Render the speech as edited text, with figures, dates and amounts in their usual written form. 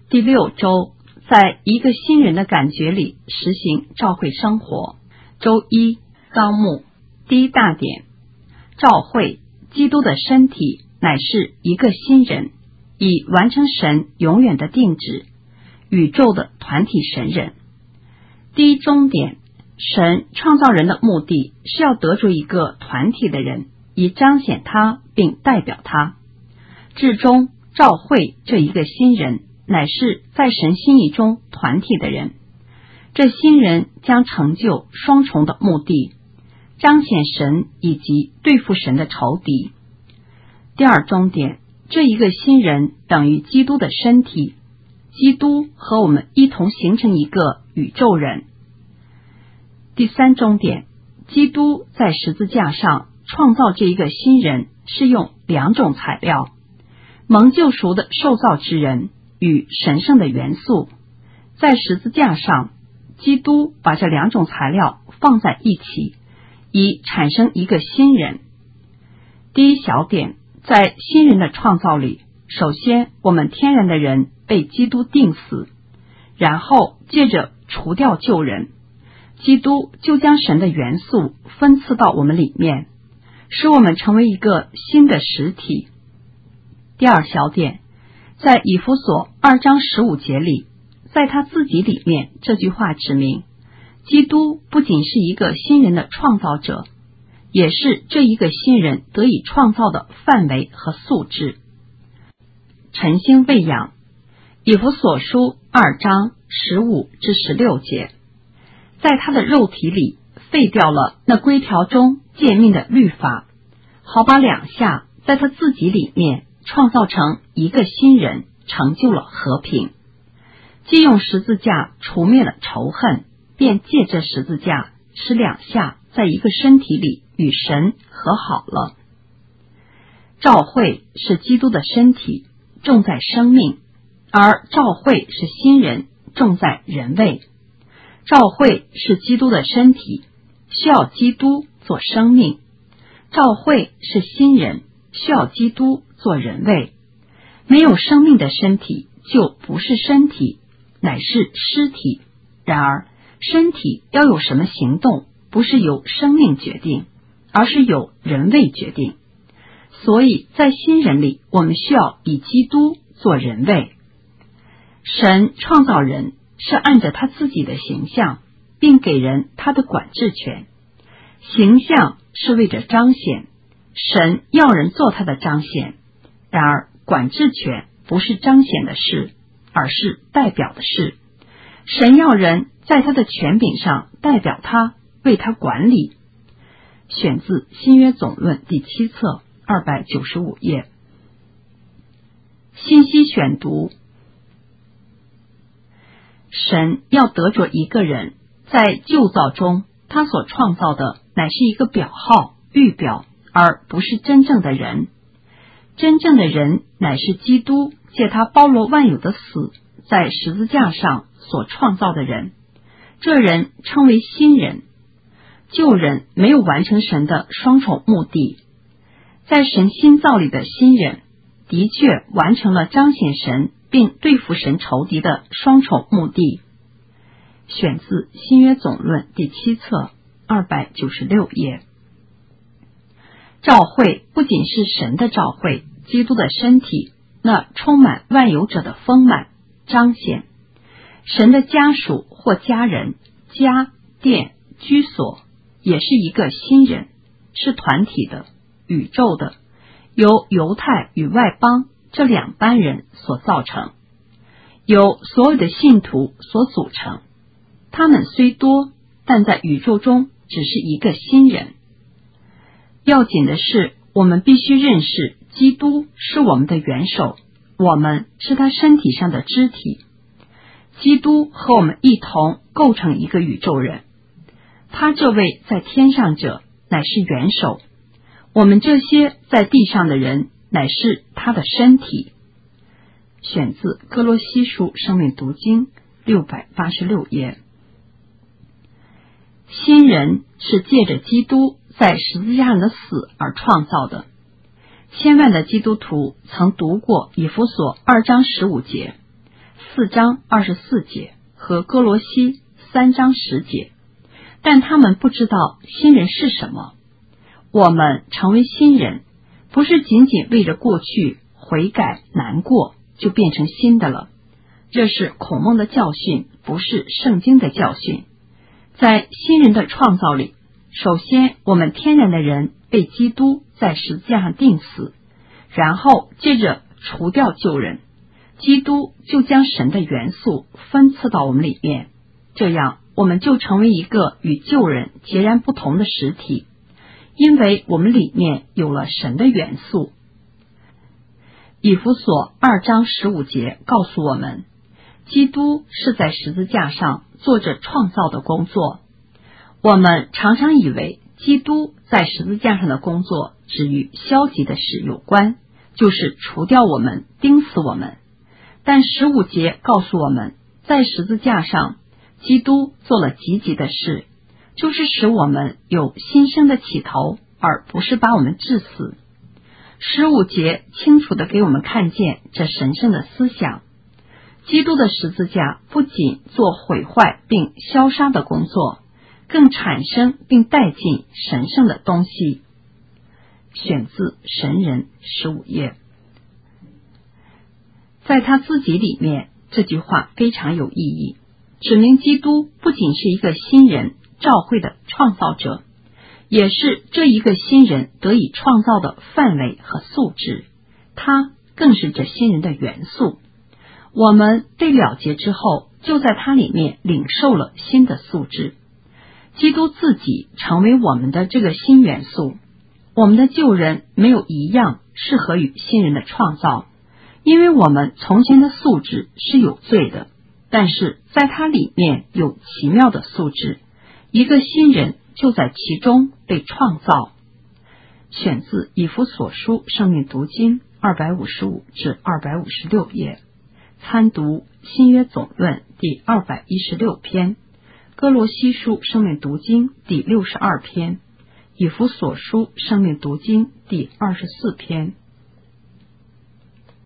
第6周，在一个新人的感觉里实行召会生活。周一，纲目第一大点，召会，基督的身体乃是一个新人，以完成神永远的定旨，宇宙的团体神人。第一中点，神创造人的目的是要得着一个团体的人，以彰显他并代表他。至终，召会这一个新人乃是在神心意中团体的人，这新人将成就双重的目的，彰显神以及对付神的仇敌。第二中点，这一个新人等于基督的身体，基督和我们一同形成一个宇宙人。第三中点，基督在十字架上创造这一个新人是用2种材料，蒙救赎的受造之人与神圣的元素。在十字架上，基督把这2种材料放在一起，以产生一个新人。第一小点，在新人的创造里，首先我们天然的人被基督钉死，然后借着除掉旧人，基督就将神的元素分赐到我们里面，使我们成为一个新的实体。第二小点，在以弗所2章15节里，在他自己里面这句话指明，基督不仅是一个新人的创造者，也是这一个新人得以创造的范围和素质。晨星喂养，以弗所书2章15至16节，在他的肉体里废掉了那规条中诫命的律法，好把2下在他自己里面创造成一个新人，成就了和平。既用十字架除灭了仇恨，便借着十字架使2下在一个身体里与神和好了。召会是基督的身体，重在生命，而召会是新人，重在人位。召会是基督的身体，需要基督做生命；召会是新人，需要基督做人位。没有生命的身体就不是身体，乃是尸体。然而身体要有什么行动，不是由生命决定，而是由人位决定。所以在新人里，我们需要以基督做人位。神创造人是按着他自己的形象，并给人他的管制权。形象是为着彰显，神要人做他的彰显。然而管制权不是彰显的事，而是代表的事。神要人在他的权柄上代表他，为他管理。选自新约总论第7册295页。信息选读，神要得着一个人，在旧造中他所创造的乃是一个表号、预表，而不是真正的人。真正的人乃是基督借他包罗万有的死，在十字架上所创造的人，这人称为新人。旧人没有完成神的双重目的，在神新造里的新人的确完成了彰显神并对付神仇敌的双重目的。选自新约总论第7册296页。召会不仅是神的召会，基督的身体，那充满万有者的丰满彰显。神的家属或家人、家、殿、居所也是一个新人，是团体的、宇宙的，由犹太与外邦这2班人所造成，由所有的信徒所组成。他们虽多，但在宇宙中只是一个新人。要紧的是，我们必须认识基督是我们的元首，我们是他身体上的肢体。基督和我们一同构成一个宇宙人，他这位在天上者乃是元首，我们这些在地上的人乃是他的身体。选自哥罗西书生命读经686页。新人是借着基督在十字架上的死而创造的。千万的基督徒曾读过以弗所2章15节， 4章24节和哥罗西3章10节，但他们不知道新人是什么。我们成为新人，不是仅仅为着过去悔改难过就变成新的了。这是孔孟的教训，不是圣经的教训。在新人的创造里，首先我们天然的人被基督在十字架上钉死，然后接着除掉旧人，基督就将神的元素分赐到我们里面，这样我们就成为一个与旧人截然不同的实体，因为我们里面有了神的元素。以弗所2章15节告诉我们，基督是在十字架上做着创造的工作。我们常常以为基督在十字架上的工作只与消极的事有关，就是除掉我们，钉死我们。但15节告诉我们，在十字架上基督做了积极的事，就是使我们有新生的起头，而不是把我们致死。15节清楚地给我们看见这神圣的思想。基督的十字架不仅做毁坏并消杀的工作，更产生并带进神圣的东西。选自神人15页。在他自己里面，这句话非常有意义，指明基督不仅是一个新人召会的创造者，也是这一个新人得以创造的范围和素质，他更是这新人的元素。我们被了结之后，就在他里面领受了新的素质。基督自己成为我们的这个新元素。我们的旧人没有一样适合于新人的创造，因为我们从前的素质是有罪的，但是在他里面有奇妙的素质，一个新人就在其中被创造。选自以弗所书生命读经255至256页，参读新约总论第216篇，哥罗西书生命读经第62篇，以弗所书生命读经第24篇。